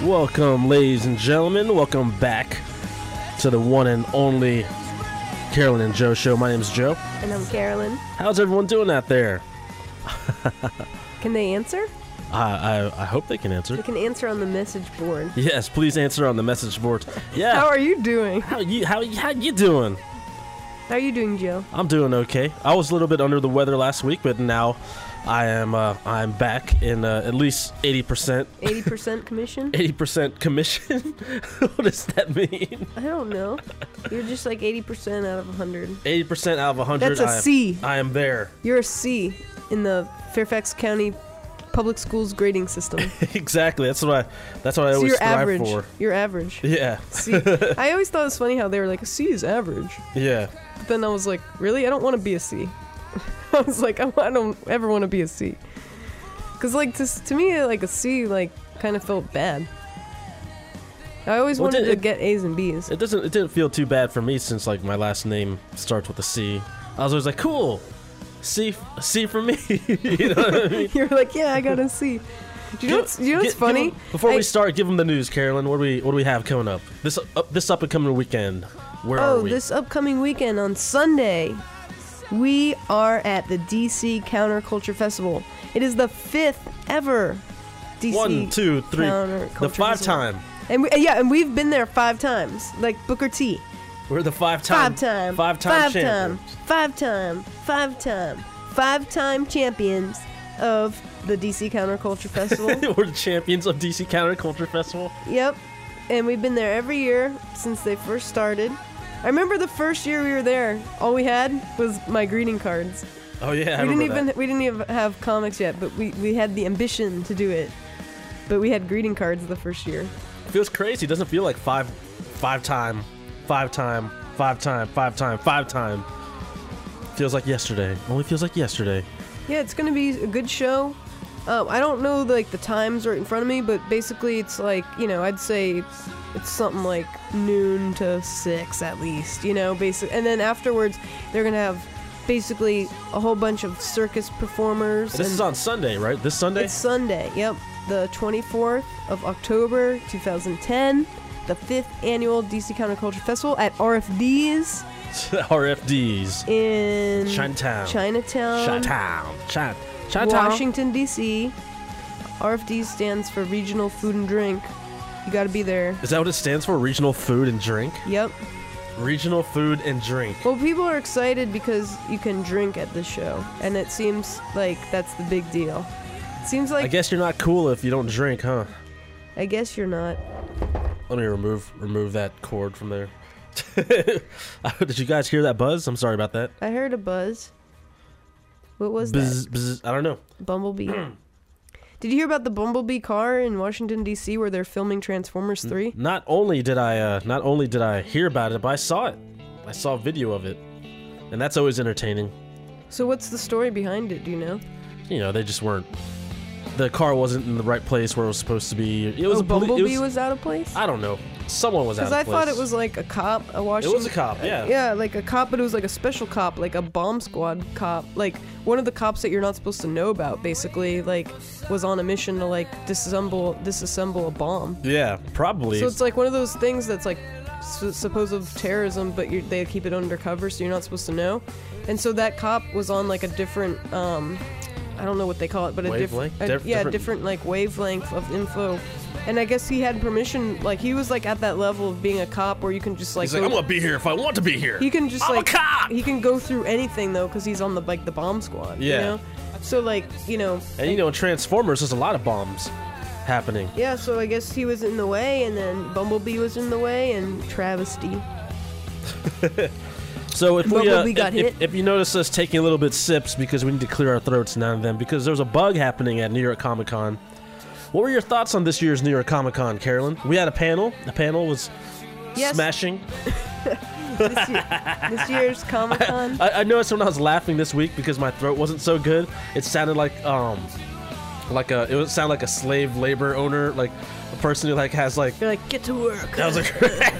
Welcome, ladies and gentlemen. Welcome back to the one and only Carolyn and Joe show. My name's Joe. And I'm Carolyn. How's everyone doing out there? Can they answer? I hope they can answer. They can answer on the message board. Yes, please answer on the message board. Yeah. How are you doing? How you doing? How are you doing, Joe? I'm doing okay. I was a little bit under the weather last week, but now I'm back in at least 80%. 80% commission? 80% commission? What does that mean? I don't know. You're just like 80% out of 100. 80% out of 100. That's a C. I am there. You're a C in the Fairfax County Public Schools grading system. Exactly. That's what I So always you're strive average. for. You're average. Yeah. C. I always thought it was funny how they were like, a C is average. Yeah. But then I was like, really? I don't want to be a C. I was like, I don't ever want to be a C. Because, like, to me, like, a C, like, kind of felt bad. I always wanted to get A's and B's. It didn't feel too bad for me since, like, my last name starts with a C. I was always like, cool. C for me. You know what I mean? You're like, yeah, I got a C. Do you know what's funny? Before we start, give them the news, Carolyn. What do we have coming up? This up and coming weekend. Where are we? This upcoming weekend on Sunday, we are at the DC Counterculture Festival. It is the 5th ever DC 1, 2, 3. Counterculture The 5 Festival. time. And we've been there 5 times, like Booker T. We're the 5 time. 5 time champions of the DC Counterculture Festival. We're the champions of DC Counterculture Festival. Yep. And we've been there every year since they first started. I remember the first year we were there, all we had was my greeting cards. Oh yeah, We didn't even have comics yet, but we had the ambition to do it. But we had greeting cards the first year. It feels crazy. It doesn't feel like five time. Feels like yesterday. Only feels like yesterday. Yeah, it's gonna be a good show. I don't know like the times right in front of me, but basically it's like, you know, I'd say it's something like noon to 6 at least, you know, basic. And then afterwards, they're gonna have basically a whole bunch of circus performers. This is on Sunday, right? This Sunday? It's Sunday, yep. The 24th of October, 2010, the 5th annual DC Counterculture Festival at RFD's. RFD's. In Chinatown. Washington, D.C. RFD stands for Regional Food and Drink. You gotta be there. Is that what it stands for? Regional Food and Drink? Yep. Regional Food and Drink. Well, people are excited because you can drink at this show, and it seems like that's the big deal. It seems like... I guess you're not cool if you don't drink, huh? I guess you're not. Let me remove that cord from there. Did you guys hear that buzz? I'm sorry about that. I heard a buzz. What was bzz, that? Bzz, I don't know. Bumblebee. Did you hear about the Bumblebee car in Washington, D.C. where they're filming Transformers 3? Not only did I hear about it, but I saw it. I saw a video of it. And that's always entertaining. So what's the story behind it, do you know? You know, they just weren't... The car wasn't in the right place where it was supposed to be. It was Bumblebee was out of place? I don't know. Someone was out of place. Because I thought it was like a cop, a Washington... It was a cop, yeah. Yeah, like a cop, but it was like a special cop, like a bomb squad cop. Like, one of the cops that you're not supposed to know about, basically, like, was on a mission to, like, disassemble a bomb. Yeah, probably. So it's like one of those things that's like supposed terrorism, but they keep it undercover, so you're not supposed to know. And so that cop was on, like, a different... I don't know what they call it, but a different like wavelength of info. And I guess he had permission, like he was like at that level of being a cop where you can just like. He's like, I'm gonna be here if I want to be here. He can just I'm like a cop! He can go through anything though, because he's on the like the bomb squad. Yeah. You know? So like you know. And you know, in Transformers, there's a lot of bombs happening. Yeah. So I guess he was in the way, and then Bumblebee was in the way, and travesty. So if hit. if you notice us taking a little bit sips because we need to clear our throats now and then because there's a bug happening at New York Comic Con. What were your thoughts on this year's New York Comic Con, Carolyn? We had a panel. The panel was smashing. This year's Comic Con. I noticed when I was laughing this week because my throat wasn't so good. It sounded like it would sound like a slave labor owner, like a person who like has like. You're like, get to work. I was like.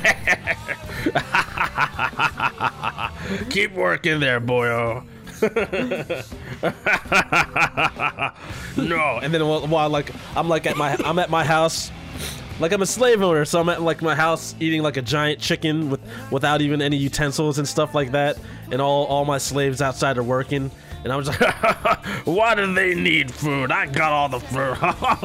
Keep working there, boyo. No, and then while like I'm at my house like I'm a slave owner, so I'm at like my house eating like a giant chicken without even any utensils and stuff like that, and all my slaves outside are working, and I was like, why do they need food? I got all the food.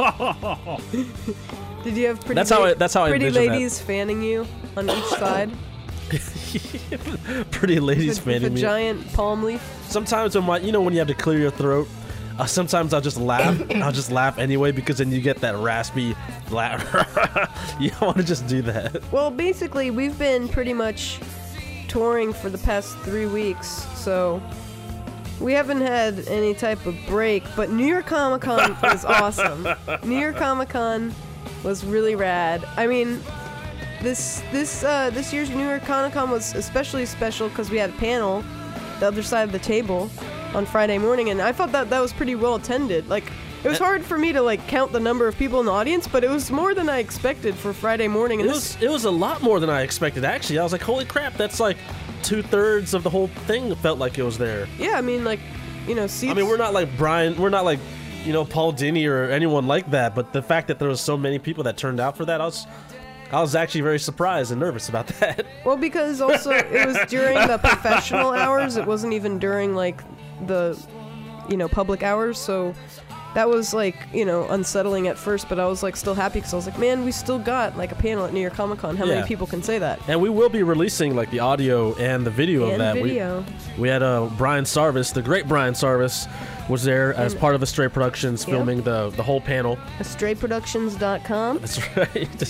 Did you have pretty? That's how I pretty ladies fanning you on each side. Pretty ladies fanning with a me. Giant palm leaf. Sometimes when you have to clear your throat. Sometimes I'll just laugh. I'll just laugh anyway because then you get that raspy laugh. You don't want to just do that. Well, basically, we've been pretty much touring for the past 3 weeks, so we haven't had any type of break. But New York Comic Con was awesome. New York Comic Con was really rad. I mean, this year's New York Comic Con was especially special because we had a panel, the other side of the table, on Friday morning, and I thought that was pretty well attended. Like, it was hard for me to like count the number of people in the audience, but it was more than I expected for Friday morning. And it was a lot more than I expected, actually. I was like, holy crap, that's like 2/3 of the whole thing felt like it was there. Yeah, I mean, like, seats. I mean, we're not like Brian, we're not like, Paul Dini or anyone like that, but the fact that there was so many people that turned out for that, I was actually very surprised and nervous about that. Well, because also it was during the professional hours. It wasn't even during like the public hours, so that was like unsettling at first, but I was like still happy because I was like, man, we still got like a panel at New York Comic Con. How many people can say that? And we will be releasing like the audio and the video of that. We had Brian Sarvis, the great Brian Sarvis, was there as part of Astray Productions, filming the whole panel. AstrayProductions.com. That's right.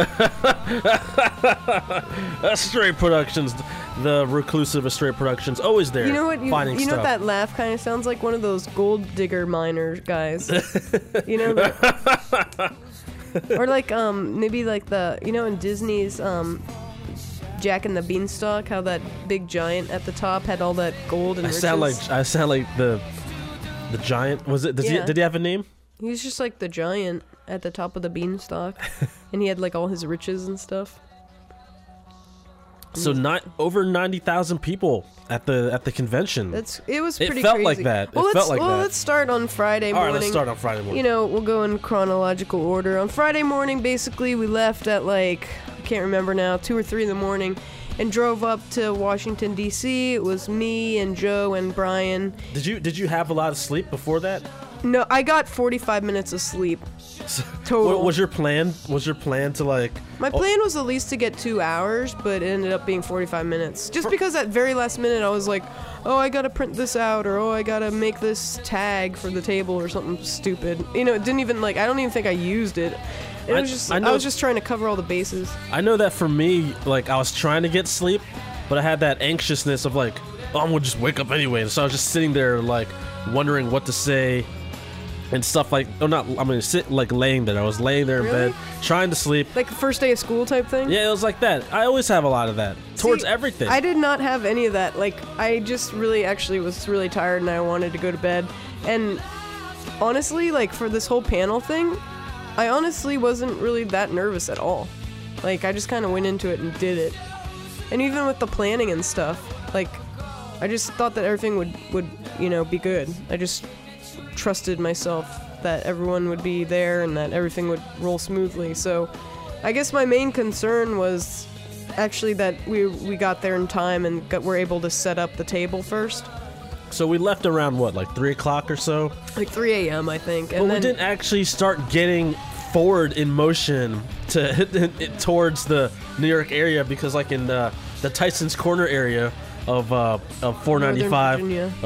Astray Productions, the reclusive Astray Productions, always there. You know what? You know what that laugh kind of sounds like? One of those gold digger miner guys. Or like maybe like the in Disney's Jack and the Beanstalk, how that big giant at the top had all that gold and riches. I sound like the giant. Was it? Did he have a name? He was just like the giant at the top of the beanstalk, and he had like all his riches and stuff. So over 90,000 people at the convention. It was pretty. It felt crazy. like that. Let's start on Friday morning. All right, let's start on Friday morning. We'll go in chronological order. On Friday morning, basically, we left at like, I can't remember now, 2 or 3 in the morning, and drove up to Washington D.C. It was me and Joe and Brian. Did you have a lot of sleep before that? No, I got 45 minutes of sleep. Total. What was your plan? To like? My plan was at least to get 2 hours, but it ended up being 45 minutes. Just because at very last minute I was like, oh, I gotta print this out, or oh, I gotta make this tag for the table or something stupid. It didn't even I don't even think I used it. I was just trying to cover all the bases. I know that for me, like, I was trying to get sleep, but I had that anxiousness of like, oh, I'm gonna just wake up anyway. And so I was just sitting there like wondering what to say and stuff like. Oh, not. I'm gonna sit like laying there. I was laying there in bed trying to sleep. Like the first day of school type thing. Yeah, it was like that. I always have a lot of that towards everything. I did not have any of that. Like, I just really actually was really tired and I wanted to go to bed. And honestly, like for this whole panel thing, I honestly wasn't really that nervous at all. Like, I just kind of went into it and did it. And even with the planning and stuff, like, I just thought that everything would be good. I just trusted myself that everyone would be there and that everything would roll smoothly. So, I guess my main concern was actually that we got there in time and were able to set up the table first. So we left around what, like 3 o'clock or so? Like 3 a.m. I think. And but we didn't actually start getting forward in motion towards the New York area because, like in the Tyson's Corner area of 495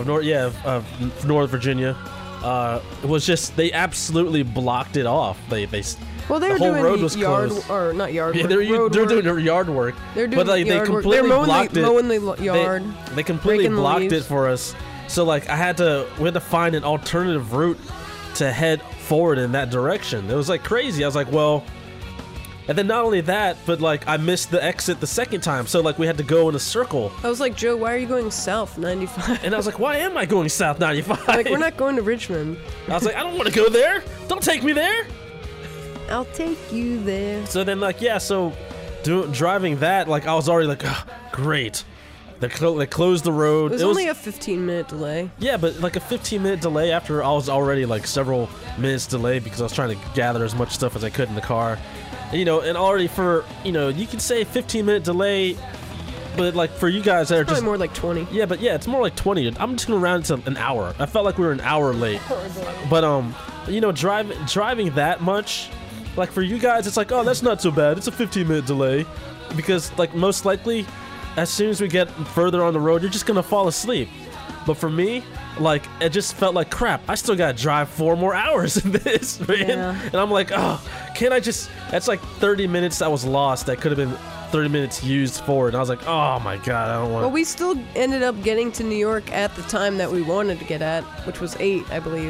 of North Virginia, it was just they absolutely blocked it off. They Well, they were the whole doing road was yard closed. Or not yard work. Yeah, they're doing yard work. They're doing but like yard they completely work. blocked it. Mowing the yard. They completely blocked it for us. So like we had to find an alternative route to head forward in that direction. It was like crazy. I was like, well, and then not only that, but like I missed the exit the second time. So like we had to go in a circle. I was like, Joe, why are you going south 95? And I was like, why am I going south 95? Like, we're not going to Richmond. I was like, I don't want to go there. Don't take me there. I'll take you there. So then like, yeah, so driving that, like I was already like, oh, great. They closed the road. It was only a 15-minute delay. Yeah, but like a 15-minute delay after I was already like several minutes delayed because I was trying to gather as much stuff as I could in the car. You know, and already for, you know, you can say 15-minute delay, but like for you guys that are probably more like 20. Yeah, but yeah, it's more like 20. I'm just gonna round it to an hour. I felt like we were an hour late. But you know, driving that much, like for you guys, it's like, oh, that's not so bad. It's a 15-minute delay, because like most likely, as soon as we get further on the road, you're just gonna fall asleep. But for me, like, it just felt like crap. I still gotta drive 4 more hours in this, man. Yeah. And I'm like, oh, can't I just? That's like 30 minutes that was lost. That could have been 30 minutes used for it. And I was like, oh my god, I don't want. Well, we still ended up getting to New York at the time that we wanted to get at, which was 8, I believe.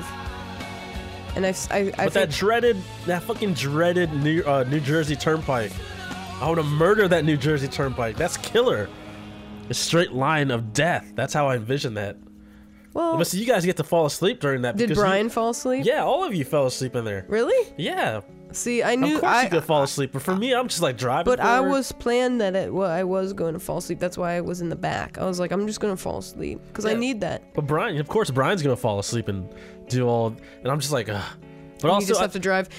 And but that fucking dreaded New Jersey Turnpike. I would have murdered that New Jersey Turnpike. That's killer. A straight line of death. That's how I envision that. Well, but so you guys get to fall asleep during that. Did Brian fall asleep? Yeah, all of you fell asleep in there. Really? Yeah. See, I knew. Of course you could fall asleep, but for me, I'm just like driving. But I was planned that I was going to fall asleep. That's why I was in the back. I was like, I'm just going to fall asleep because I need that. But Brian, of course, Brian's going to fall asleep and do all. And I'm just like, ugh. But also, you just have to drive.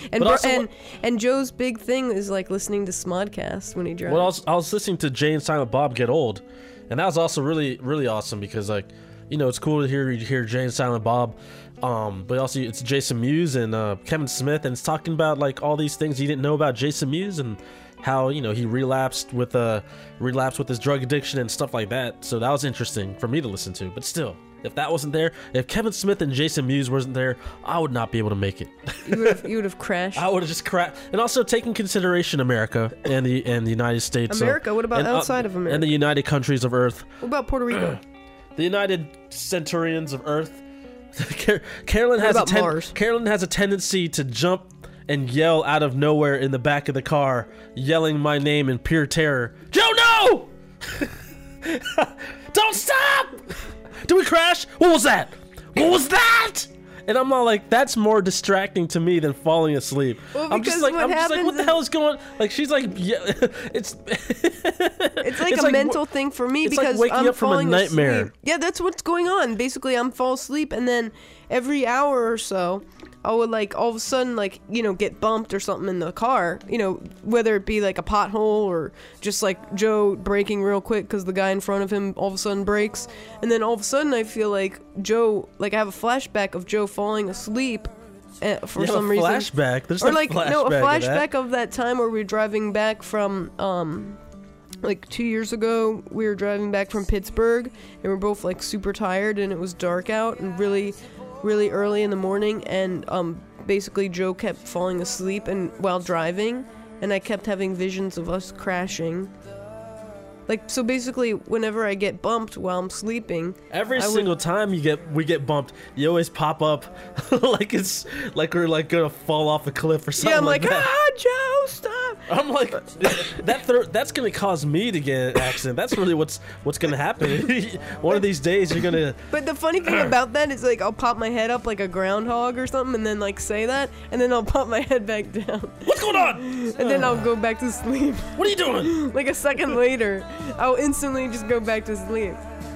And Joe's big thing is like listening to Smodcast when he drives. Well, I was listening to Jay and Silent Bob Get Old, and that was also really, really awesome because, like, you know, it's cool to hear Jay and Silent Bob, but also it's Jason Mewes and Kevin Smith, and it's talking about like all these things you didn't know about Jason Mewes and how, you know, he relapsed with his drug addiction and stuff like that. So that was interesting for me to listen to. But still, if that wasn't there, if Kevin Smith and Jason Mewes wasn't there, I would not be able to make it. You would have crashed. I would have just crashed. And also taking consideration America and the United States. America. What about outside of America? And the United Countries of Earth. What about Puerto Rico? The United Centurions of Earth. Carolyn has a tendency to jump and yell out of nowhere in the back of the car, yelling my name in pure terror. Joe, no! Don't stop! Did we crash? What was that? What was that? And I'm all like, that's more distracting to me than falling asleep. Well, I'm just like, what the hell is going on? Like, she's like, yeah, it's like a mental thing for me because like waking I'm up from a nightmare. Asleep. Yeah, that's what's going on. Basically, I'm fall asleep, and then every hour or so, I would like all of a sudden like, you know, get bumped or something in the car, you know, whether it be like a pothole or just like Joe braking real quick because the guy in front of him all of a sudden brakes, and then all of a sudden I feel like Joe, like I have a flashback of Joe falling asleep for some reason. Flashback? There's or no like flashback. No, a flashback of that time where we were driving back from like 2 years ago. We were driving back from Pittsburgh and we were both like super tired and it was dark out and really early in the morning, and basically Joe kept falling asleep and while driving, and I kept having visions of us crashing. Like, so basically, whenever I get bumped while I'm sleeping, every single time we get bumped, you always pop up like it's like we're like gonna fall off a cliff or something. Yeah, I'm like that. Joe, stop! I'm like, that's gonna cause me to get an accident. That's really what's gonna happen. One of these days you're gonna. But the funny thing about that is like I'll pop my head up like a groundhog or something, and then like say that, and then I'll pop my head back down. What's going on? And then I'll go back to sleep. What are you doing? Like a second later, I'll instantly just go back to sleep.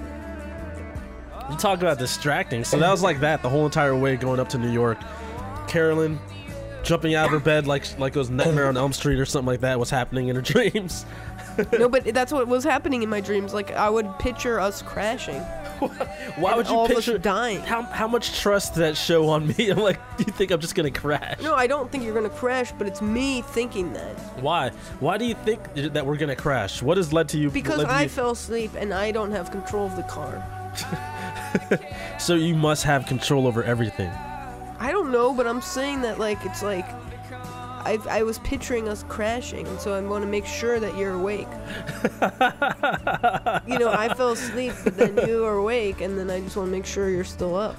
You talk about distracting. So that was like that the whole entire way going up to New York. Carolyn jumping out of her bed like it was Nightmare on Elm Street or something like that was happening in her dreams. No, but that's what was happening in my dreams. Like I would picture us crashing. Why would you picture dying? How much trust did that show on me? I'm like, do you think I'm just gonna crash? No, I don't think you're gonna crash, but it's me thinking that. Why? Why do you think that we're gonna crash? What has led to you? Because I fell asleep and I don't have control of the car. So you must have control over everything. I don't know, but I'm saying that like it's like I was picturing us crashing, and so I want to make sure that you're awake. You know, I fell asleep, but then you are awake, and then I just want to make sure you're still up.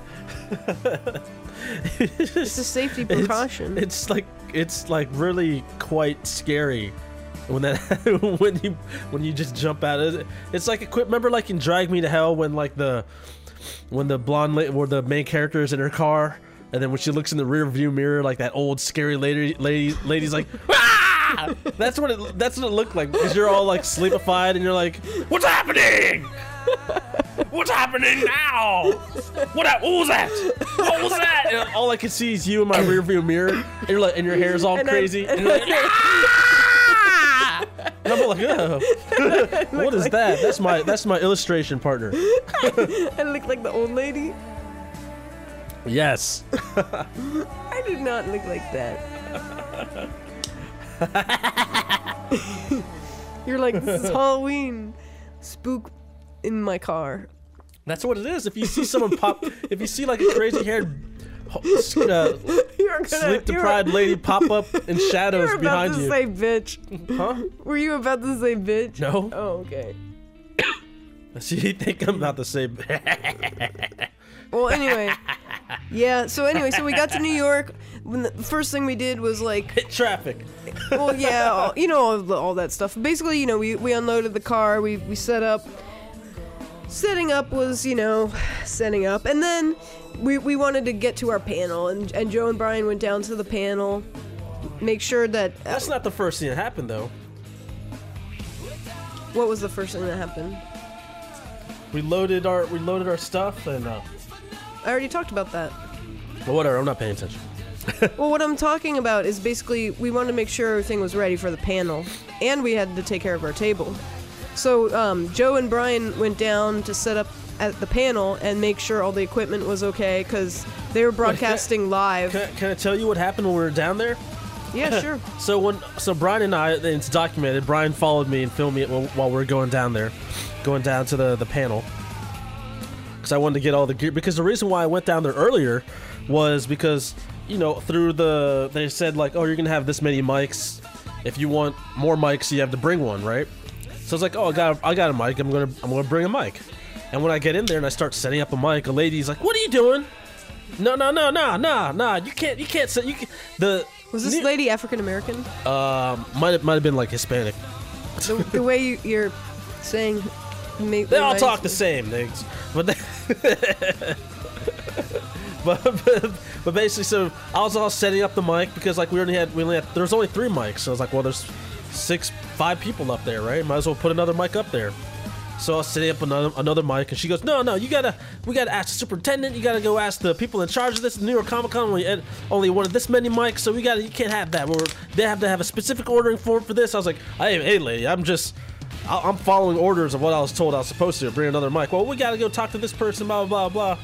It's a safety precaution. It's like really quite scary when that when you just jump out. It's like remember like in Drag Me to Hell when the blonde or the main character is in her car. And then when she looks in the rear view mirror, like that old scary lady's like, ah! That's what it looked like because you're all like sleepified and you're like, what's happening? What's happening now? What was that? What was that? And all I can see is you in my rear view mirror, and you're like, and your hair's all crazy, and you're like, ah! I'm like, oh. What is that? That's my illustration partner. I look like the old lady. Yes. I did not look like that. You're like, this is Halloween. Spook in my car. That's what it is. If you see someone pop, if you see like a crazy haired, sleep-deprived lady pop up in shadows behind you. You were about to say bitch. Huh? Were you about to say bitch? No. Oh, okay. So you think I'm about to say... Well, anyway. Yeah, so we got to New York. When the first thing we did was like... hit traffic. Well, yeah, you know, all that stuff. Basically, you know, we unloaded the car, we set up. Setting up was, you know, setting up. And then we wanted to get to our panel, and Joe and Brian went down to the panel, make sure that... That's not the first thing that happened, though. What was the first thing that happened? We loaded our stuff, and... I already talked about that. Well, whatever, I'm not paying attention. Well, what I'm talking about is basically we wanted to make sure everything was ready for the panel, and we had to take care of our table. So Joe and Brian went down to set up at the panel and make sure all the equipment was okay, because they were broadcasting live. Can I tell you what happened when we were down there? Yeah, sure. So Brian and I, it's documented, Brian followed me and filmed me while we were going down there, going down to the panel. Because I wanted to get all the gear. Because the reason why I went down there earlier was because, you know, they said like, oh, you're going to have this many mics. If you want more mics, you have to bring one, right? So I was like, oh, I got a mic. I'm gonna bring a mic. And when I get in there and I start setting up a mic, a lady's like, what are you doing? No. You can't set. Was this lady African American? Might have been like Hispanic. The way you're saying. They all talk the same things, but but basically, so I was all setting up the mic because like we only had there was only 3 mics, so I was like, well, there's 5 people up there, right? Might as well put another mic up there. So I was setting up another mic, and she goes, no, we gotta ask the superintendent. You gotta go ask the people in charge of this. New York Comic Con only wanted this many mics, so you can't have that. They have to have a specific ordering form for this. I was like, hey lady, I'm following orders of what I was told I was supposed to. Bring another mic. Well, we gotta go talk to this person, blah, blah, blah.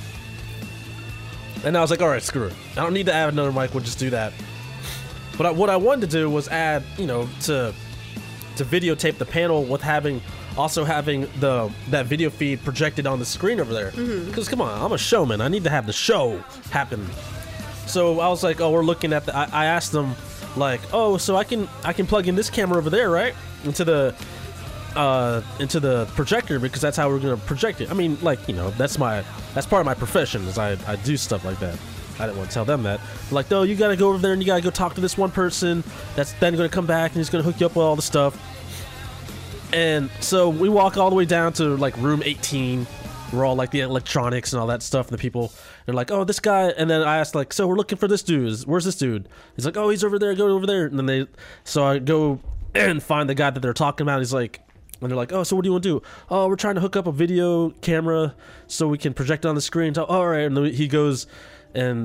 And I was like, all right, screw it. I don't need to add another mic. We'll just do that. But what I wanted to do was add, you know, to videotape the panel with having that video feed projected on the screen over there. Because, come on, I'm a showman. I need to have the show happen. So I was like, oh, we're looking at I asked them, like, oh, so I can plug in this camera over there, right? Into the projector, because that's how we're gonna project it. I mean, like, you know, that's part of my profession, is I do stuff like that. I didn't want to tell them that. Like, no, you gotta go over there and you gotta go talk to this one person that's then gonna come back and he's gonna hook you up with all the stuff. And so we walk all the way down to like room 18, where all like the electronics and all that stuff, and the people, they're like, oh, this guy. And then I asked, like, so we're looking for this dude. Where's this dude? He's like, oh, he's over there. Go over there. And then so I go and find the guy that they're talking about. He's like, and they're like, oh, so what do you want to do? Oh, we're trying to hook up a video camera so we can project it on the screen. So, all right. And then he goes and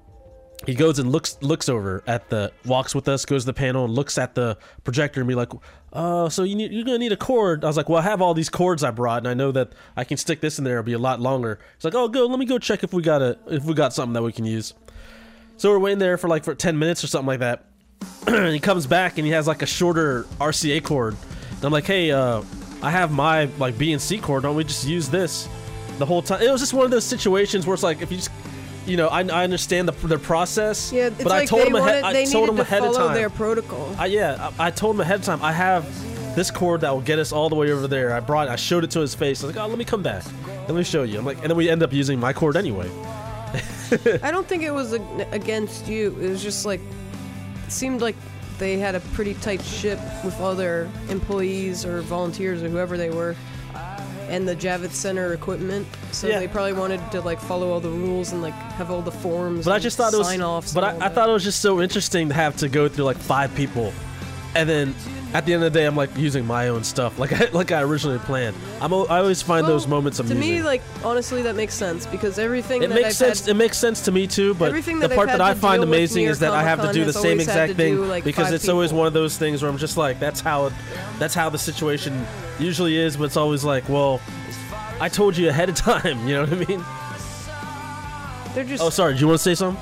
looks over at walks with us, goes to the panel and looks at the projector and be like, so you're gonna need a cord. I was like, well, I have all these cords I brought, and I know that I can stick this in there. It'll be a lot longer. He's like, oh, let me go check if we got something that we can use. So we're waiting there for 10 minutes or something like that. And he comes back and he has like a shorter RCA cord. And I'm like, hey, I have my like B and C cord. Don't we just use this the whole time? It was just one of those situations where it's like, if you just, you know, I understand their process. Yeah, it's but like I told them ahead of time. Their protocol. I told them ahead of time. I have this cord that will get us all the way over there. I showed it to his face. I was like, oh, let me come back. Let me show you. I'm like, and then we end up using my cord anyway. I don't think it was against you. It was just like, it seemed like they had a pretty tight ship with other employees or volunteers or whoever they were, and the Javits Center equipment. So they probably wanted to like follow all the rules and like have all the forms. But I just thought it was sign-offs. But I thought it was just so interesting to have to go through like 5 people, and then at the end of the day, I'm like using my own stuff, like I originally planned. I always find those moments amusing. To me, like honestly, that makes sense because everything it makes sense. It makes sense to me too. But the part that I find amazing is that I have to do the same exact thing because it's always one of those things where I'm just like, that's how the situation usually is. But it's always like, well, I told you ahead of time. You know what I mean? They're just. Oh, sorry. Do you want to say something?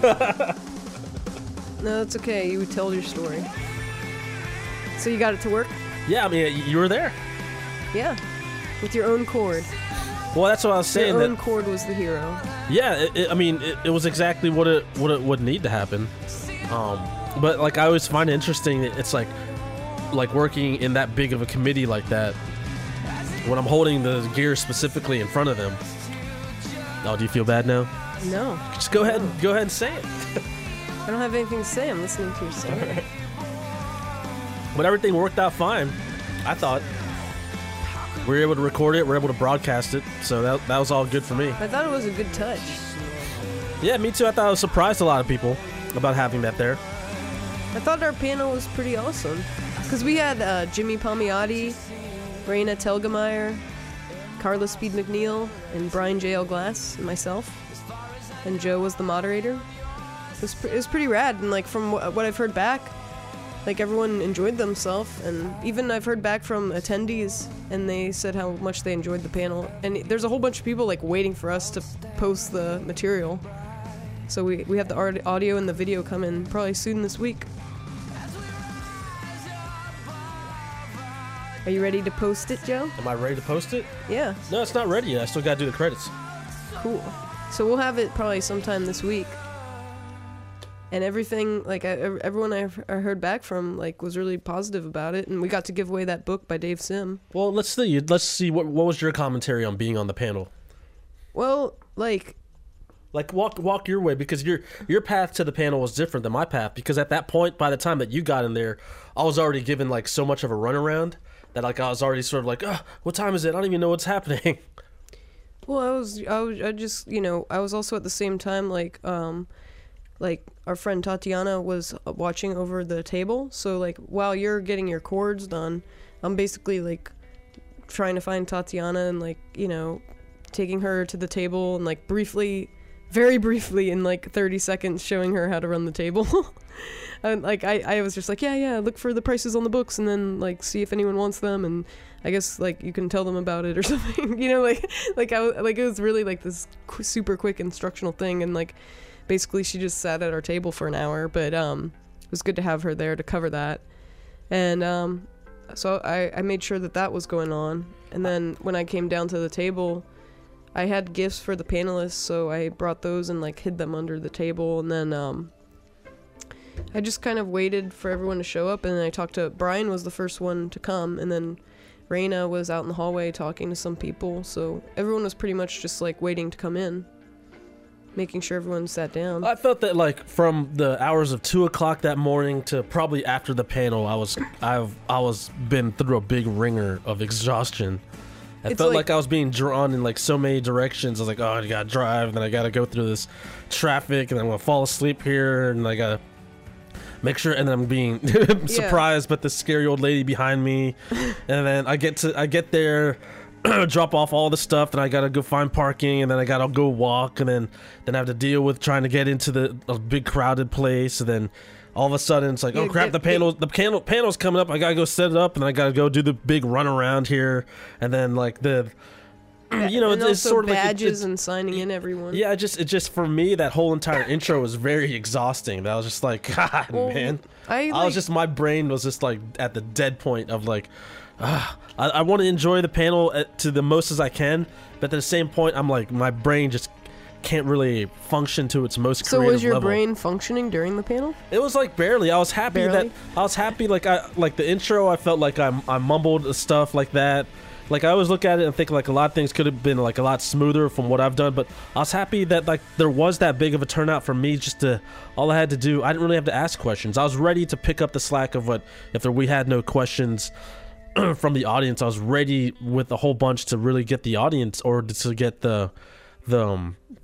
No, it's okay. You tell your story. So you got it to work? Yeah, I mean, you were there. Yeah, with your own cord. Well, that's what I was saying. Your own cord was the hero. Yeah, it was exactly what it would need to happen. But like I always find it interesting that it's like working in that big of a committee like that when I'm holding the gear specifically in front of them. Oh, do you feel bad now? No. Just go ahead and say it. I don't have anything to say. I'm listening to your story. But everything worked out fine, I thought. We were able to record it, we were able to broadcast it, so that was all good for me. I thought it was a good touch. Yeah, me too. I thought it surprised a lot of people about having that there. I thought our panel was pretty awesome. Because we had Jimmy Palmiotti, Raina Telgemeier, Carla Speed McNeil, and Brian J.L. Glass, and myself. And Joe was the moderator. It was pretty rad, and like from what I've heard back, like everyone enjoyed themselves, and even I've heard back from attendees, and they said how much they enjoyed the panel. And there's a whole bunch of people like waiting for us to post the material. So we have the audio and the video coming probably soon this week. Are you ready to post it, Joe? Am I ready to post it? Yeah. No, it's not ready yet. I still gotta do the credits. Cool. So we'll have it probably sometime this week. And everything, like everyone I heard back from, like was really positive about it, and we got to give away that book by Dave Sim. Well, let's see what was your commentary on being on the panel. Well, like walk your way, because your path to the panel was different than my path, because at that point, by the time that you got in there, I was already given like so much of a runaround that like I was already sort of like, oh, what time is it? I don't even know what's happening. Well, I just I was also at the same time like our friend Tatiana was watching over the table, so like while you're getting your chords done, I'm basically like trying to find Tatiana and like taking her to the table and like very briefly in like 30 seconds showing her how to run the table. And like I was just like yeah look for the prices on the books and then like see if anyone wants them, and I guess like you can tell them about it or something, like it was really like this super quick instructional thing, and like basically she just sat at our table for an hour, but it was good to have her there to cover that. And so I made sure that was going on, and then when I came down to the table, I had gifts for the panelists, so I brought those and like hid them under the table, and then I just kind of waited for everyone to show up, and then I talked to Brian was the first one to come, and then Raina was out in the hallway talking to some people, so everyone was pretty much just like waiting to come in, making sure everyone sat down. I felt that like from the hours of 2 o'clock that morning to probably after the panel, I was been through a big ringer of exhaustion. I felt like I was being drawn in like so many directions. I was like, oh, I gotta drive, and then I gotta go through this traffic, and I'm gonna fall asleep here, and I gotta make sure, and then I'm being surprised by the scary old lady behind me, and then I get there, drop off all the stuff, and I gotta go find parking, and then I gotta go walk, and then I have to deal with trying to get into a big crowded place, and then all of a sudden it's like, oh crap, the panel's coming up, I gotta go set it up, and I gotta go do the big run around here, and then like the it's sort of badges and signing in everyone. Yeah, it just for me, that whole entire intro was very exhausting. But I was just like, God, man. My brain was just like at the dead point of like, I want to enjoy the panel to the most as I can, but at the same point, I'm like, my brain just can't really function to its most creative level. So was your brain functioning during the panel? It was like barely. I was happy like the intro, I felt like I mumbled stuff like that. Like I always look at it and think like a lot of things could have been like a lot smoother from what I've done, but I was happy that like there was that big of a turnout for me. All I had to do, I didn't really have to ask questions. I was ready to pick up the slack of we had no questions from the audience. I was ready with a whole bunch to really get the audience, or to get the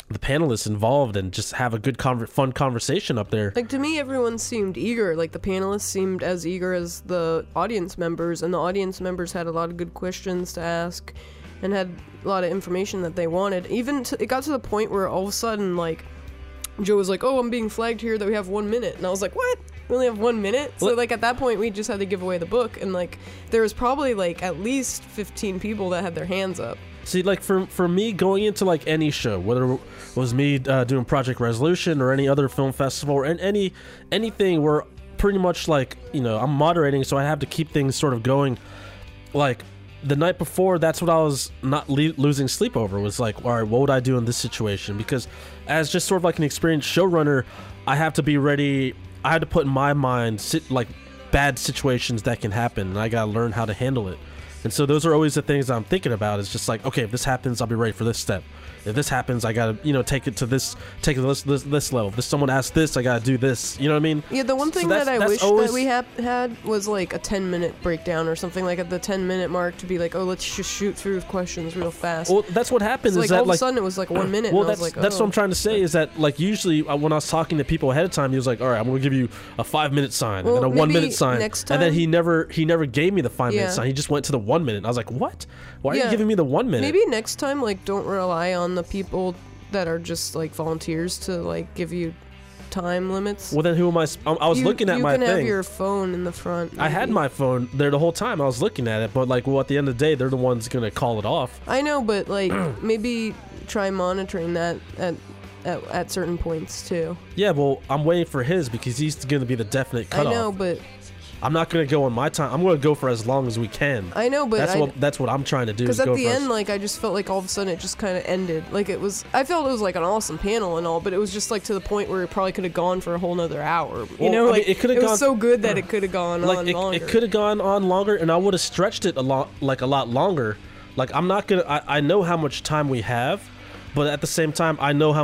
the panelists involved and just have a good fun conversation up there. Like, to me, everyone seemed eager. Like, the panelists seemed as eager as the audience members, and the audience members had a lot of good questions to ask and had a lot of information that they wanted. It got to the point where all of a sudden, like, Joe was like, oh, I'm being flagged here that we have 1 minute. And I was like, what? We only have 1 minute? So, like, at that point, we just had to give away the book. And, like, there was probably, like, at least 15 people that had their hands up. See, like, for me, going into, like, any show, whether it was me doing Project Resolution or any other film festival or anything where pretty much, like, you know, I'm moderating, so I have to keep things sort of going. Like, the night before, that's what I was not losing sleep over, was like, all right, what would I do in this situation? Because as just sort of like an experienced showrunner, I have to be ready. I had to put in my mind like bad situations that can happen, and I gotta learn how to handle it. And so those are always the things I'm thinking about. It's just like, okay, if this happens, I'll be ready for this step. If this happens, I gotta, you know, take it to this level. If someone asks this, I gotta do this. You know what I mean? Yeah, the one thing that I wish that we had was like a 10-minute breakdown or something, like at the 10-minute mark, to be like, oh, let's just shoot through questions real fast. Well, that's what happens. Like, is that, all of a sudden it was like 1 minute. Well, and I was like, that's what I'm trying to say, is that, like, usually when I was talking to people ahead of time, he was like, all right, I'm gonna give you a 5-minute sign, and then a 1 minute sign, and then he never gave me the 5-minute sign. He just went to the 1 minute. I was like, what? Why are you giving me the 1 minute? Maybe next time, like, don't rely on the people that are just like volunteers to like give you time limits. Well, then who am I? I was looking at my thing. You can have your phone in the front. Maybe. I had my phone there the whole time. I was looking at it, but like, well, at the end of the day, they're the ones gonna call it off. I know, but like, maybe try monitoring that at certain points too. Yeah, well, I'm waiting for his because he's gonna be the definite cutoff. I know, but I'm not gonna go on my time. I'm gonna go for as long as we can. I know, but that's what I'm trying to do. Because at the end, like, I just felt like all of a sudden it just kind of ended. Like, I felt it was like an awesome panel and all, but it was just like to the point where it probably could have gone for a whole nother hour. You know, like, it was so good that it could have gone on longer. It could have gone on longer, and I would have stretched it a lot longer. Like, I'm not gonna. I know how much time we have, but at the same time, I know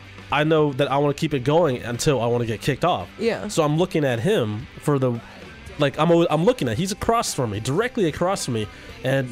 that I want to keep it going until I want to get kicked off. Yeah. So I'm looking at him for the. Like, I'm looking at, he's across from me, directly across from me, and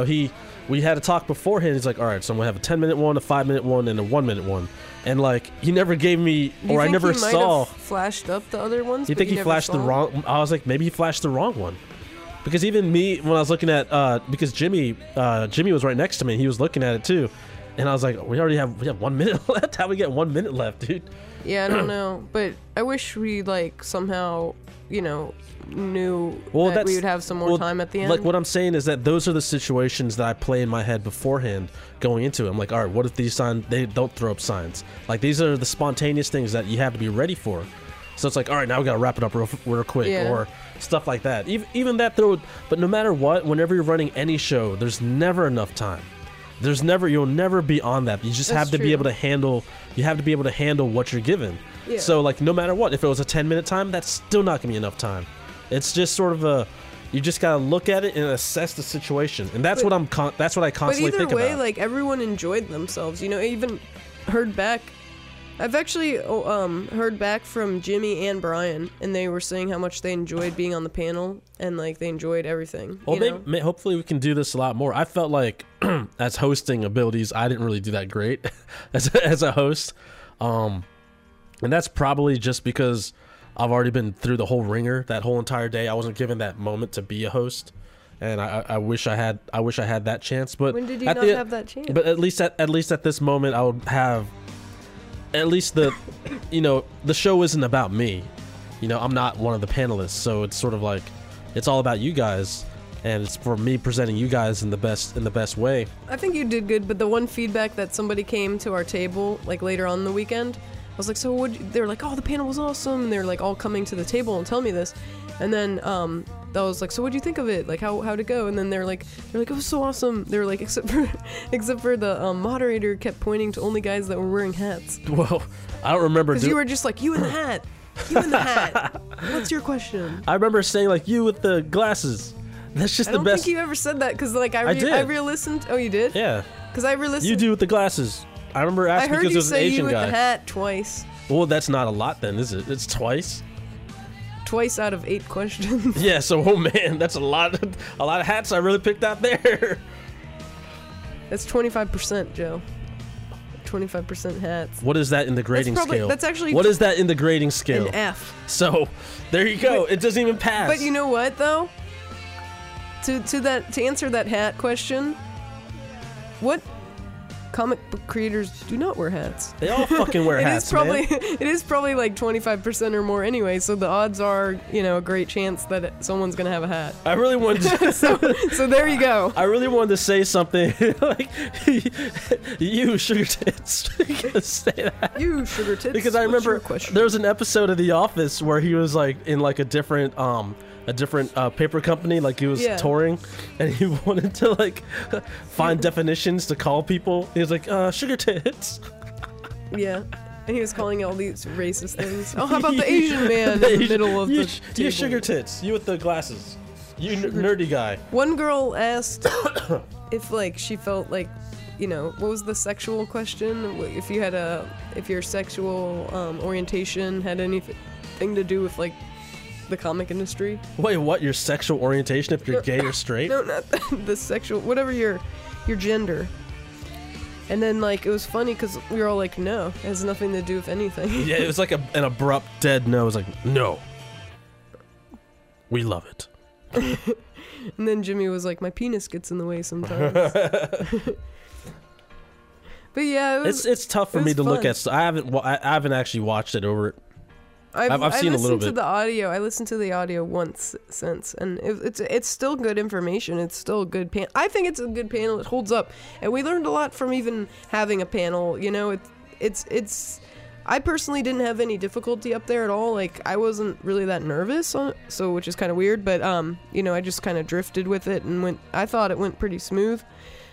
we had a talk beforehand. He's like, all right, so I'm gonna have a 10-minute one, a 5-minute one, and a 1-minute one, and like, he never gave me, or I never saw. Do you think he might have flashed up the other ones? You think he flashed the wrong? I was like, maybe he flashed the wrong one, because even me, when I was looking at, because Jimmy was right next to me, and he was looking at it too, and I was like, we have 1 minute left. How we get 1 minute left, dude? Yeah, I don't know, but I wish we like somehow, you know, knew that we would have some more time at the end. Like, what I'm saying is that those are the situations that I play in my head beforehand going into it. I'm like, all right, what if these signs, they don't throw up signs? Like, these are the spontaneous things that you have to be ready for. So it's like, all right, now we gotta wrap it up real quick, or stuff like that. Even that but no matter what, whenever you're running any show, there's never enough time. You'll never be on that. You just have to be able to handle. You have to be able to handle what you're given. Yeah. So, like, no matter what, if it was a 10-minute time, that's still not gonna be enough time. It's just sort of you just gotta look at it and assess the situation, and that's what I constantly think about. But either way, like, everyone enjoyed themselves. You know, I even heard back. I've actually heard back from Jimmy and Brian, and they were saying how much they enjoyed being on the panel, and like they enjoyed everything. Well, hopefully we can do this a lot more. I felt like as hosting abilities, I didn't really do that great as a host, and that's probably just because I've already been through the whole ringer that whole entire day. I wasn't given that moment to be a host, and I wish I had that chance. But when did you not have that chance? But at least at this moment, I would have at least the show isn't about me. You know, I'm not one of the panelists, so it's sort of like it's all about you guys, and it's for me presenting you guys in the best way. I think you did good, but the one feedback that somebody came to our table like later on in the weekend, I was like, so they were like, oh, the panel was awesome, and they're like all coming to the table and telling me this, and then I was like, so what'd you think of it? Like, how'd it go? And then they're like, it was so awesome. They were like, except for the moderator kept pointing to only guys that were wearing hats. Well, I don't remember. Because you were just like, you in the hat. You in the hat. What's your question? I remember saying, like, you with the glasses. That's just the best. I don't think you ever said that, because like I re-listened. Oh, you did? Yeah. Because I re-listened. You do with the glasses. I remember asking because it was an Asian guy. I heard you say you with the hat twice. Well, that's not a lot then, is it? It's twice. Twice out of 8 questions. Yeah, so man, that's a lot of hats I really picked out there. That's 25%, Joe. 25% hats. What is that in the grading scale? That's actually... What is that in the grading scale? An F. So, there you go. It doesn't even pass. But you know what, though? To answer that hat question, what comic book creators do not wear hats? They all fucking wear hats, man. It is probably like 25% or more anyway, so the odds are, a great chance that someone's going to have a hat. I really wanted to... so there you go. I really wanted to say something like, you sugar tits. Say that. You sugar tits. Because I remember there was an episode of The Office where he was like in like a different paper company, like he was touring, and he wanted to like find definitions to call people. He was like, sugar tits. Yeah. And he was calling all these racist things. Oh, how about the Asian man in the middle of the table? You sugar tits. You with the glasses. You nerdy guy. One girl asked if like she felt like, what was the sexual question? If your sexual orientation had anything to do with like the comic industry. Wait, what? Your sexual orientation? If you're gay or straight? No, not the sexual. Whatever your gender. And then like it was funny because we were all like, no, it has nothing to do with anything. Yeah, it was like an abrupt dead no. It was like, no, we love it. And then Jimmy was like, my penis gets in the way sometimes. But yeah, it's tough for me to look at. I haven't actually watched it over. I've seen a little bit. I listened to the audio once since, and it's still good information. It's still a good panel. I think it's a good panel. It holds up, and we learned a lot from even having a panel. It's. I personally didn't have any difficulty up there at all. Like I wasn't really that nervous, which is kind of weird. But I just kind of drifted with it and I thought it went pretty smooth.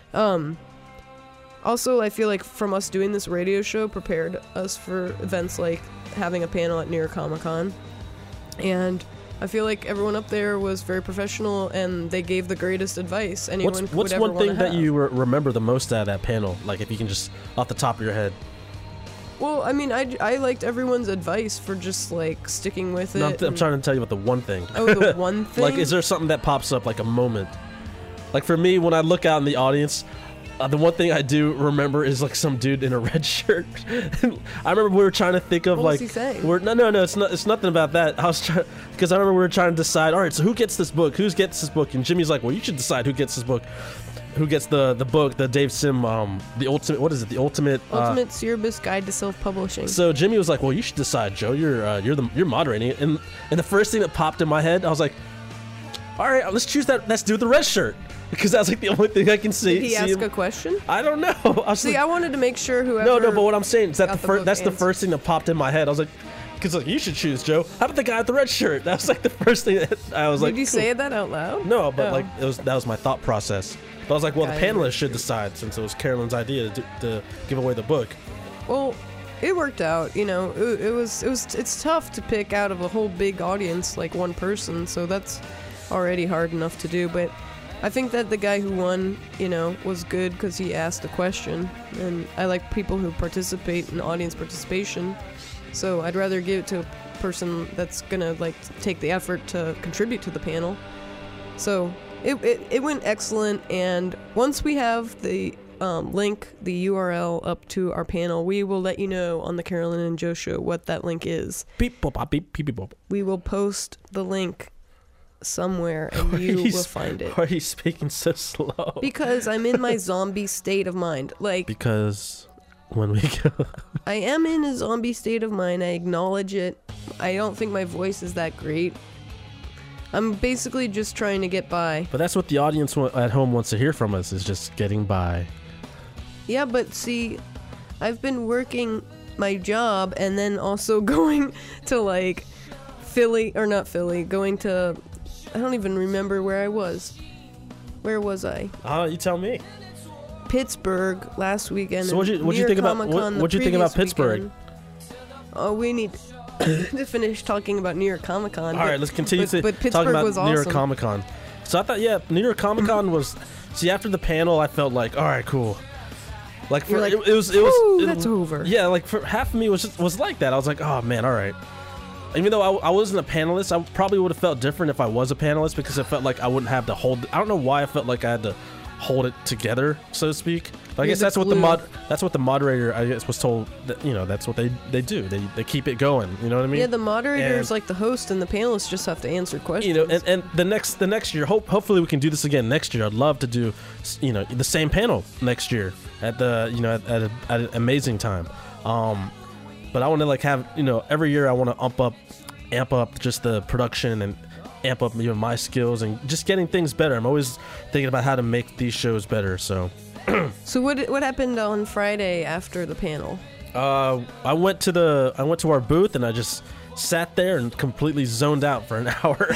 Also, I feel like from us doing this radio show prepared us for events like having a panel at New York Comic Con, and I feel like everyone up there was very professional and they gave the greatest advice anyone would ever want to have. What's one thing that you remember the most out of that panel? Like if you can just off the top of your head. Well, I mean, I liked everyone's advice for just like sticking with it. No, I'm trying to tell you about the one thing. Oh, the one thing? Like, is there something that pops up, like a moment? Like for me, when I look out in the audience, the one thing I do remember is like some dude in a red shirt. I remember we were trying to think of what like. Was he saying? No, it's nothing about that. I was trying because I remember we were trying to decide. All right, so who gets this book? Who gets this book? And Jimmy's like, well, you should decide who gets this book. Who gets the book? The Dave Sim, the ultimate. What is it? The ultimate. Ultimate Cerebus Guide to Self-Publishing. So Jimmy was like, well, you should decide, Joe. You're moderating it. And the first thing that popped in my head, I was like, all right, let's choose that. Let's do the red shirt. Because that's like the only thing I can see. Did he ask a question? I don't know. I wanted to make sure whoever. No, but what I'm saying is that the first thing that popped in my head. I was like, because like you should choose, Joe. How about the guy with the red shirt? That was like the first thing that I was like. Did you say that out loud? No, but like that was my thought process. But I was like, well, the panelists should decide since it was Carolyn's idea to give away the book. Well, it worked out. It's tough to pick out of a whole big audience like one person, so that's already hard enough to do, but. I think that the guy who won, was good because he asked a question, and I like people who participate in audience participation, so I'd rather give it to a person that's gonna like take the effort to contribute to the panel. So it went excellent, and once we have the link, the URL up to our panel, we will let you know on the Carolyn and Joe show what that link is. Beep, bop, bop, beep, beep, beep, bop. We will post the link somewhere and you will find it. Why are you speaking so slow? Because I'm in my zombie state of mind. Because when we go I am in a zombie state of mind. I acknowledge it. I don't think my voice is that great. I'm basically just trying to get by. But that's what the audience at home wants to hear from us, is just getting by. Yeah, but see, I've been working my job and then also going to like going to I don't even remember where I was. Where was I? You tell me. Pittsburgh last weekend. So what'd you think about Pittsburgh? Weekend. Oh, we need to finish talking about New York Comic Con. All right, let's continue Pittsburgh talking about was New awesome. York Comic Con. So I thought, New York Comic Con was. See, after the panel, I felt like, all right, cool. Like it was that's over. Yeah, like for half of me was like that. I was like, oh man, all right. Even though I wasn't a panelist, I probably would have felt different if I was a panelist, because I felt like I wouldn't have to hold. I don't know why I felt like I had to hold it together, so to speak. But I guess that's what the moderator, I guess, was told that, you know, that's what they do. They keep it going. You know what I mean? Yeah, the moderator is like the host, and the panelists just have to answer questions. You know, and the next year, hopefully we can do this again next year. I'd love to do, you know, the same panel next year at the, you know, at an amazing time. But I want to like have, you know, every year I want to amp up just the production and amp up, you know, my skills and just getting things better. I'm always thinking about how to make these shows better. So what happened on Friday after the panel? I went to our booth and I just sat there and completely zoned out for an hour.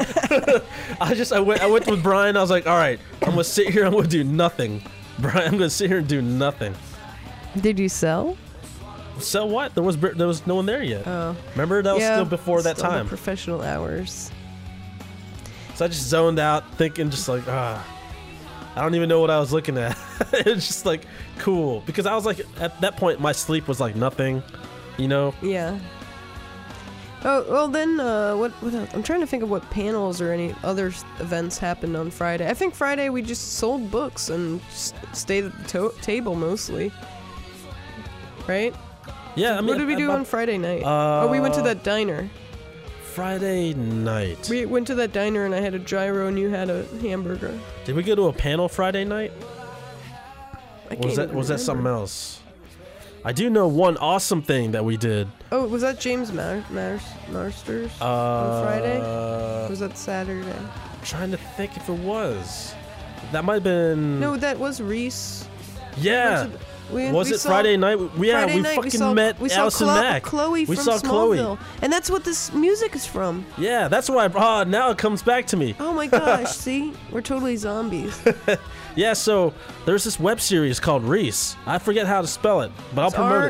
I went with Brian. I was like, all right, I'm gonna sit here, I'm gonna do nothing. Brian, I'm gonna sit here and do nothing. Did you sell? Sell what? There was no one there yet. Oh. Remember, that was still before that time. The professional hours. So I just zoned out, thinking just like, I don't even know what I was looking at. It's just like cool, because I was like, at that point my sleep was like nothing, you know. Yeah. Oh well, then what else? I'm trying to think of what panels or any other events happened on Friday. I think Friday we just sold books and stayed at the table mostly. Right? Yeah, I mean, what did we do on Friday night? We went to that diner. Friday night. We went to that diner and I had a gyro and you had a hamburger. Did we go to a panel Friday night? Was that something else? I do know one awesome thing that we did. Oh, was that James Marsters on Friday? Or was that Saturday? I'm trying to think if it was. That might have been... No, that was Reese. Yeah. Was it Friday night? We fucking met Allison Mack. Chloe from Smallville. And that's what this music is from. Yeah, that's why. Now it comes back to me. Oh my gosh, see? We're totally zombies. Yeah, so there's this web series called Reese. I forget how to spell it, but I'll promote it.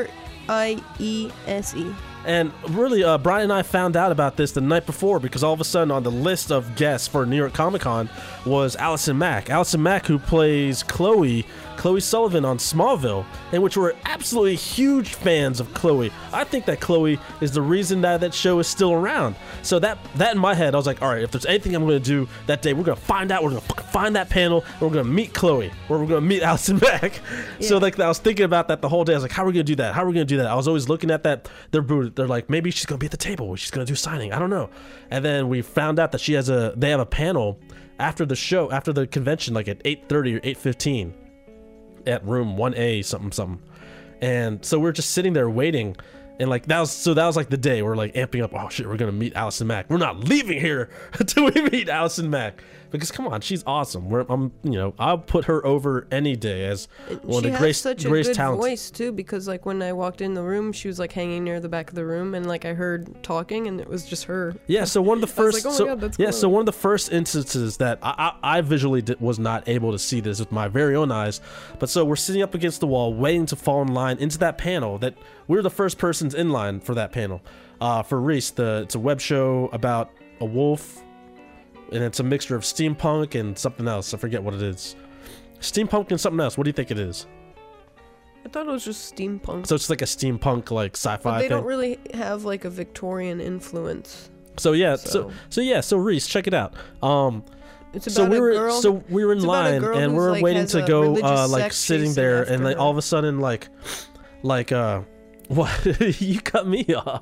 R-I-E-S-E. And really, Brian and I found out about this the night before, because all of a sudden on the list of guests for New York Comic Con was Allison Mack. Allison Mack, who plays Chloe Sullivan on Smallville, in which we're absolutely huge fans of Chloe. I think that Chloe is the reason that show is still around. So that in my head, I was like, all right, if there's anything I'm going to do that day, we're going to find out, we're going to find that panel, and we're going to meet Chloe, or we're going to meet Allison Mack. Yeah. So like I was thinking about that the whole day. I was like, how are we going to do that? How are we going to do that? I was always looking at that, their booth. They're like, maybe she's going to be at the table. She's going to do signing. I don't know. And then we found out that they have a panel after the show, after the convention, like at 8:30 or 8:15 at room 1A something. And so we're just sitting there waiting. And like that was like the day we're like amping up. Oh shit, we're gonna meet Allison Mack. We're not leaving here until we meet Allison Mack, because come on, she's awesome. I'll put her over any day as one of the greatest talents. She has such a good voice too, because like when I walked in the room, she was like hanging near the back of the room, and like I heard talking, and it was just her. Yeah. So one of the first. I was like, oh my God, that's cool. So one of the first instances that I visually was not able to see this with my very own eyes, but so we're sitting up against the wall, waiting to fall in line into that panel. That we're the first persons in line for that panel, for Reese. It's a web show about a wolf, and it's a mixture of steampunk and something else. I forget what it is. Steampunk and something else. What do you think it is? I thought it was just steampunk. So it's like a steampunk, like sci-fi but they thing. Don't really have like a Victorian influence. So yeah, so Reese, check it out. It's about a girl. So we were in line and we were waiting to go, like sitting there, and like all of a sudden, like, what? You cut me off.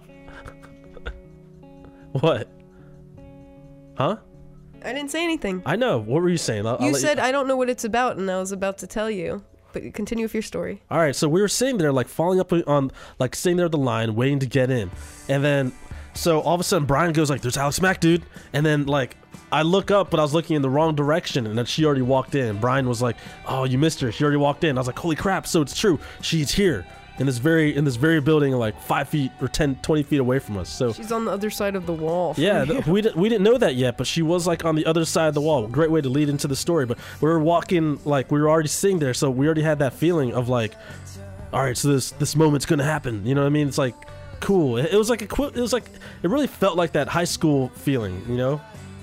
What? Huh? I didn't say anything. I know. What were you saying? You said I don't know what it's about, and I was about to tell you. But continue with your story. All right. So we were sitting there, like falling up on, like sitting there at the line, waiting to get in, and then, so all of a sudden Brian goes like, "There's Alex Mack, dude," and then like I look up, but I was looking in the wrong direction, and then she already walked in. Brian was like, "Oh, you missed her. She already walked in." I was like, "Holy crap!" So it's true. She's here. In this very building, like 5 feet or 10, 20 feet away from us. So she's on the other side of the wall. Yeah, we didn't know that yet, but she was like on the other side of the wall. Great way to lead into the story. But we were walking, like we were already sitting there, so we already had that feeling of like, all right, so this moment's gonna happen. You know what I mean? It's like cool. It was like it really felt like that high school feeling, you know.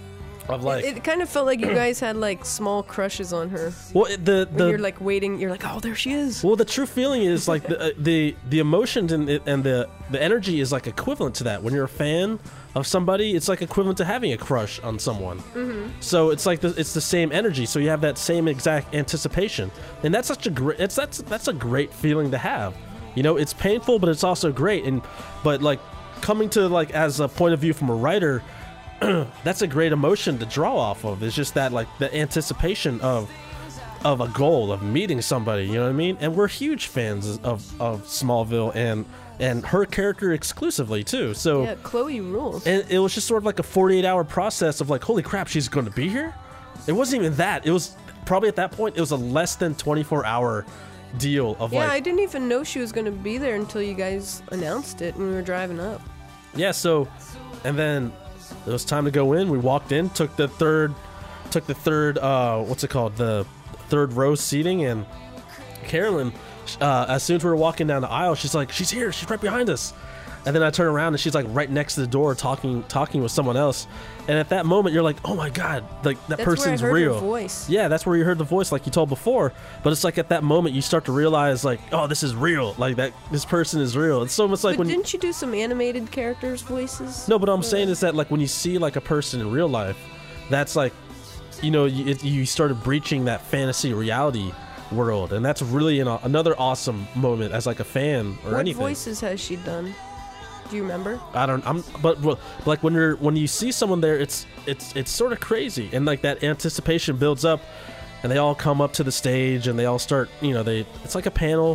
Of like, it kind of felt like you guys had like small crushes on her. Well, you're like waiting, you're like, oh, there she is. Well, the true feeling is like the emotions and the energy is like equivalent to that. When you're a fan of somebody, it's like equivalent to having a crush on someone. Mm-hmm. So it's like it's the same energy. So you have that same exact anticipation, and that's such a great that's a great feeling to have. You know, it's painful, but it's also great. But like coming to like as a point of view from a writer. That's a great emotion to draw off of. It's just that like the anticipation of a goal of meeting somebody, you know what I mean? And we're huge fans of Smallville and her character exclusively too. So yeah, Chloe rules. And it was just sort of like a 48-hour process of like, holy crap, she's going to be here. It wasn't even that. It was probably at that point it was a less than 24-hour deal of I didn't even know she was going to be there until you guys announced it when we were driving up. Yeah. So, and then. It was time to go in. We walked in, took the third, what's it called? The third row seating. And Carolyn, as soon as we were walking down the aisle, she's like, she's here. She's right behind us. And then I turn around and she's like right next to the door talking with someone else. And at that moment, you're like, oh my God, like that's person's where I heard real. Her voice. Yeah, that's where you heard the voice, like you told before. But it's like at that moment, you start to realize, like, oh, this is real. Like that, this person is real. It's so much like but didn't you do some animated characters' voices? No, but what I'm saying is that like when you see like a person in real life, that's like, you know, you started breaching that fantasy reality world, and that's really another awesome moment as like a fan or anything. What voices has she done? Do you remember? But like when you see someone there, it's sort of crazy, and like that anticipation builds up, and they all come up to the stage, and they all start, you know, it's like a panel,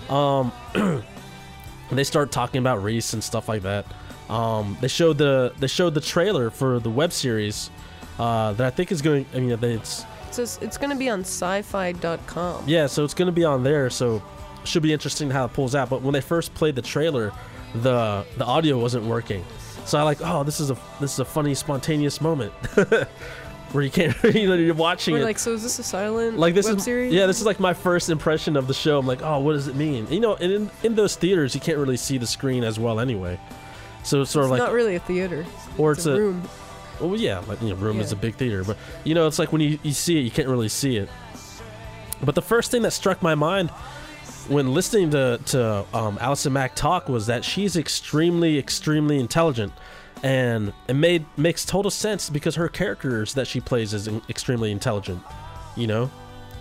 and they start talking about Reese and stuff like that. They showed the trailer for the web series that I think is going. I mean, it's going to be on sci-fi.com. Yeah, so it's going to be on there. So it should be interesting how it pulls out. But when they first played the trailer, the audio wasn't working, so I like, oh, this is a funny spontaneous moment where you can't, you know, you're watching it like, so is this a silent like this web is series? Yeah, this is like my first impression of the show. I'm like, oh, what does it mean? You know, and in those theaters you can't really see the screen as well anyway, so it's sort of like not really a theater, or it's a room. Well, yeah, like, you know, room is a big theater, but you know, it's like when you see it, you can't really see it. But the first thing that struck my mind when listening to Allison Mack talk was that she's extremely intelligent, and it makes total sense because her characters that she plays is extremely intelligent, you know.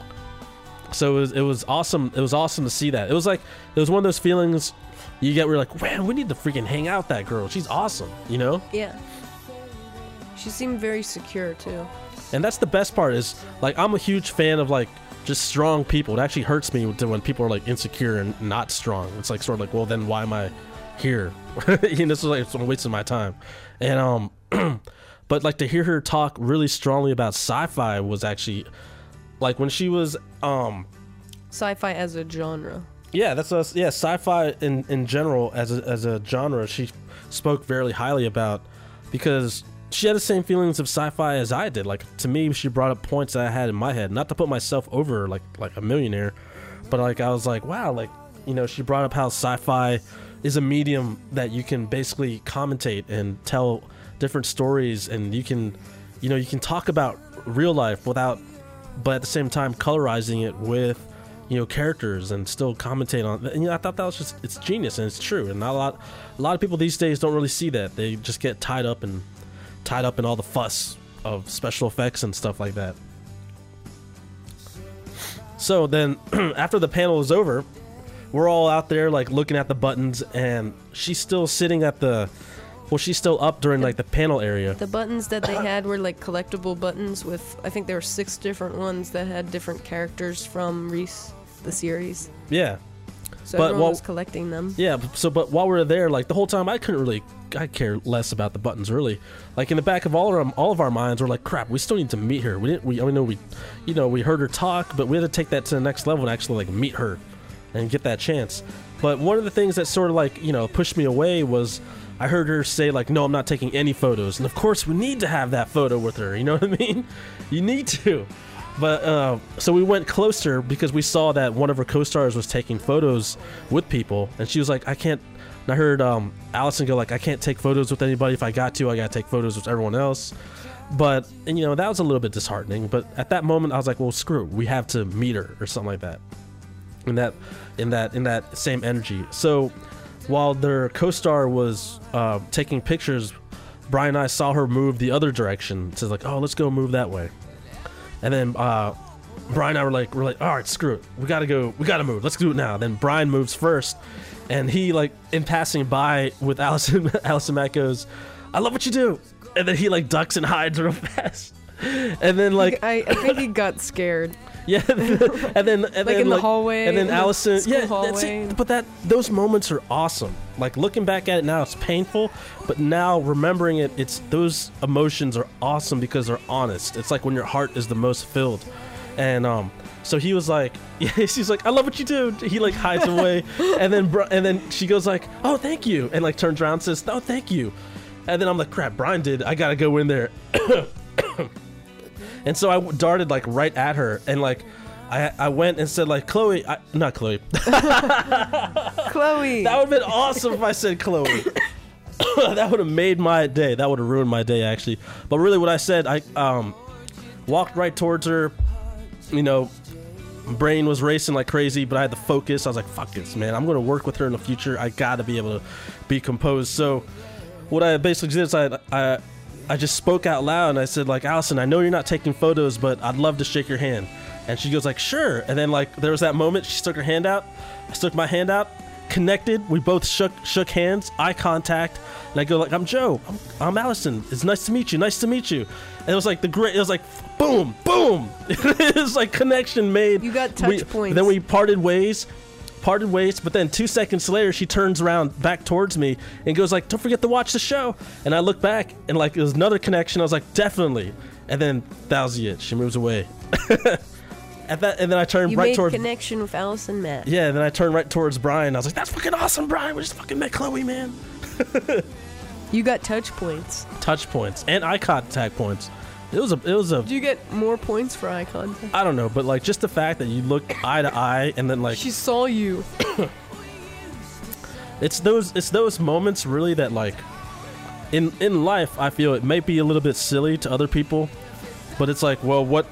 So it was awesome. It was awesome to see that. It was one of those feelings you get where you're like, man, we need to freaking hang out with that girl. She's awesome, you know. Yeah. She seemed very secure too. And that's the best part is like I'm a huge fan of like just strong people. It actually hurts me when people are like insecure and not strong. It's like sort of like, well, then why am I here? You know, this is like I'm wasting my time. And but like to hear her talk really strongly about sci-fi was actually like when she was sci-fi as a genre. Yeah, that's us. Yeah, sci-fi in general as a genre. She spoke very highly about because she had the same feelings of sci-fi as I did. Like to me, she brought up points that I had in my head. Not to put myself over like a millionaire, but like I was like, wow, like, you know, she brought up how sci-fi is a medium that you can basically commentate and tell different stories, and you can talk about real life but at the same time colorizing it with, you know, characters and still commentate on it. And you know, I thought that was it's genius, and it's true. And not a lot of people these days don't really see that. They just get tied up in all the fuss of special effects and stuff like that. So then after the panel is over, we're all out there like looking at the buttons, and she's still sitting at she's still up during like the panel area. The buttons that they had were like collectible buttons with, I think there were 6 different ones that had different characters from Reese, the series. Yeah. So everyone was collecting them. Yeah, but while we were there, like the whole time I care less about the buttons really. Like in the back of all of our minds, we're like, crap, we still need to meet her. We heard her talk, but we had to take that to the next level and actually like meet her and get that chance. But one of the things that sort of like, you know, pushed me away was I heard her say like, no, I'm not taking any photos. And of course we need to have that photo with her, you know what I mean? You need to. But so we went closer because we saw that one of her co-stars was taking photos with people, and she was like, I can't. And I heard Allison go like, I can't take photos with anybody. If I got to, I gotta take photos with everyone else. But, and that was a little bit disheartening. But at that moment, I was like, well, screw it. We have to meet her or something like that. In that same energy. So while their co-star was taking pictures, Brian and I saw her move the other direction. So like, oh, let's go move that way. And then Brian and I were like, all right, screw it. We gotta move. Let's do it now. Then Brian moves first, and he, like, in passing by with Allison Mack goes, I love what you do. And then he, like, ducks and hides real fast. And then, like, I think he got scared. Yeah, and then in the hallway, and then Allison, hallway. But those moments are awesome. Like, looking back at it now, it's painful, but now remembering it, those emotions are awesome because they're honest. It's like when your heart is the most filled, and so he was like, he's like, I love what you do. He, like, hides away, and then she goes like, oh, thank you, and, like, turns around and says, oh, thank you, and then I'm like, crap, Brian did. I gotta go in there. And so I darted, like, right at her, and, like, I went and said, like, Chloe, not Chloe. Chloe. That would have been awesome if I said Chloe. That would have made my day. That would have ruined my day, actually. But really what I said, I walked right towards her. Brain was racing like crazy, but I had to focus. I was like, fuck this, man. I'm going to work with her in the future. I got to be able to be composed. So what I basically did is I just spoke out loud, and I said, like, Allison, I know you're not taking photos, but I'd love to shake your hand. And she goes like, sure. And then, like, there was that moment, she stuck her hand out, I stuck my hand out, connected, we both shook hands, eye contact, and I go like, I'm Joe, I'm Allison, it's nice to meet you. And it was like it was like, boom, boom. It was like connection made. You got touch points. Then we parted ways, but then 2 seconds later, she turns around back towards me and goes like, don't forget to watch the show. And I look back, and, like, it was another connection. I was like, definitely. And then that was it. She moves away. And then I turned right towards... You made connection with Allison Mack. Yeah, and then I turned right towards Brian. I was like, that's fucking awesome, Brian. We just fucking met Chloe, man. You got touch points. Touch points. And eye contact points. It was a. Did you get more points for eye contact? I don't know, but, like, just the fact that you looked eye to eye and then, like, she saw you. It's those moments really that, like, in life, I feel it may be a little bit silly to other people, but it's like, well, what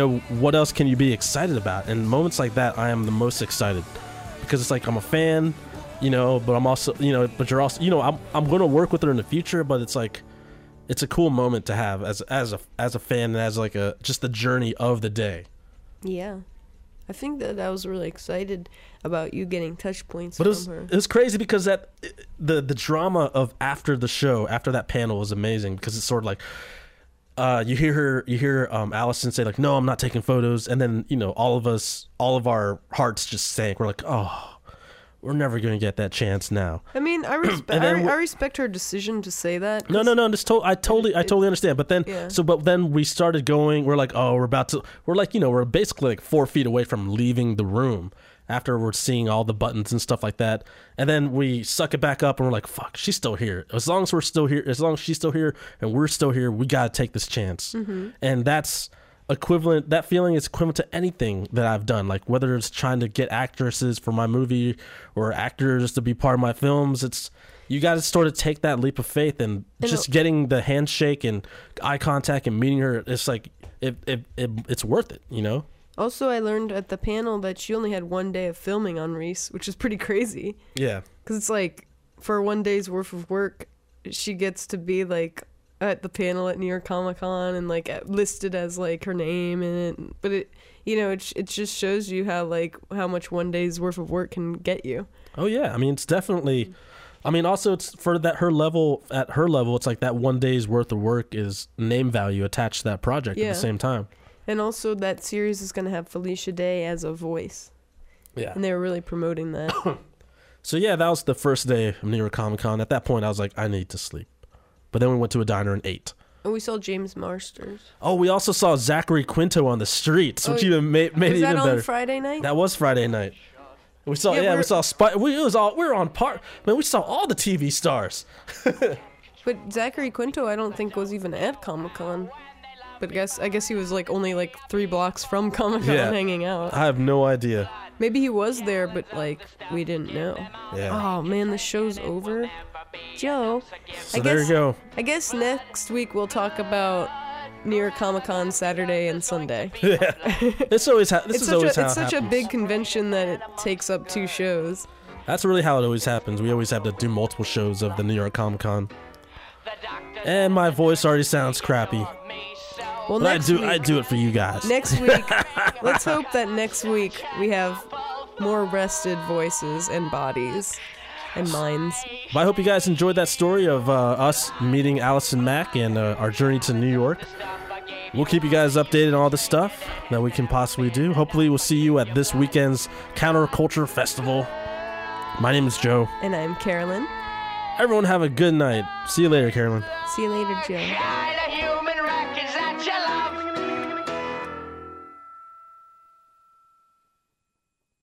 else can you be excited about? And moments like that, I am the most excited because it's like, I'm a fan, but I'm also, but you're also, I'm going to work with her in the future, but it's like, it's a cool moment to have as a fan and as, like, just the journey of the day. Yeah. I think that I was really excited about you getting touch points from her. It was crazy because the drama of after the show, after that panel, was amazing because it's sort of like, you hear Allison say, like, no, I'm not taking photos, and then all of our hearts just sank. We're like, oh, we're never gonna get that chance now. I mean, I respect her decision to say that. No. I totally understand. But then, yeah. But then we started going. We're like, oh, we're like, we're basically like 4 feet away from leaving the room after we're seeing all the buttons and stuff like that. And then we suck it back up and we're like, fuck, she's still here. As long as we're still here, as long as she's still here and we're still here, we gotta take this chance. Mm-hmm. And that feeling is equivalent to anything that I've done, like whether it's trying to get actresses for my movie or actors to be part of my films. You got to sort of take that leap of faith, and just getting the handshake and eye contact and meeting her, it's like it's worth it, Also, I learned at the panel that she only had 1 day of filming on Reese, which is pretty crazy. Yeah, because it's like, for 1 day's worth of work, she gets to be like at the panel at New York Comic Con and like listed as like her name in it. But it just shows you how much 1 day's worth of work can get you. Oh yeah, I mean, it's definitely. I mean, also it's for that at her level, it's like that 1 day's worth of work is name value attached to that project at the same time. And also that series is going to have Felicia Day as a voice. Yeah. And they were really promoting that. So yeah, that was the first day of New York Comic Con. At that point, I was like, I need to sleep. But then we went to a diner and ate. And we saw James Marsters. Oh, we also saw Zachary Quinto on the streets, which even made it even better. Was that on Friday night? That was Friday night. We saw, we saw we were on par. Man, we saw all the TV stars. But Zachary Quinto, I don't think was even at Comic Con. But I guess he was like only like 3 blocks from Comic Con hanging out. I have no idea. Maybe he was there, but like we didn't know. Yeah. Oh man, the show's over. Joe. So there you go. I guess next week we'll talk about New York Comic Con Saturday and Sunday. Yeah, it's always it's such a big convention that it takes up 2 shows. That's really how it always happens. We always have to do multiple shows of the New York Comic Con. And my voice already sounds crappy. Well, but I do it for you guys. Next week, let's hope that next week we have more rested voices and bodies and minds. But I hope you guys enjoyed that story of us meeting Allison Mack and our journey to New York. We'll keep you guys updated on all the stuff that we can possibly do. Hopefully we'll see you at this weekend's Counterculture Festival. My name is Joe. And I'm Carolyn. Everyone have a good night. See you later, Carolyn. See you later, Joe.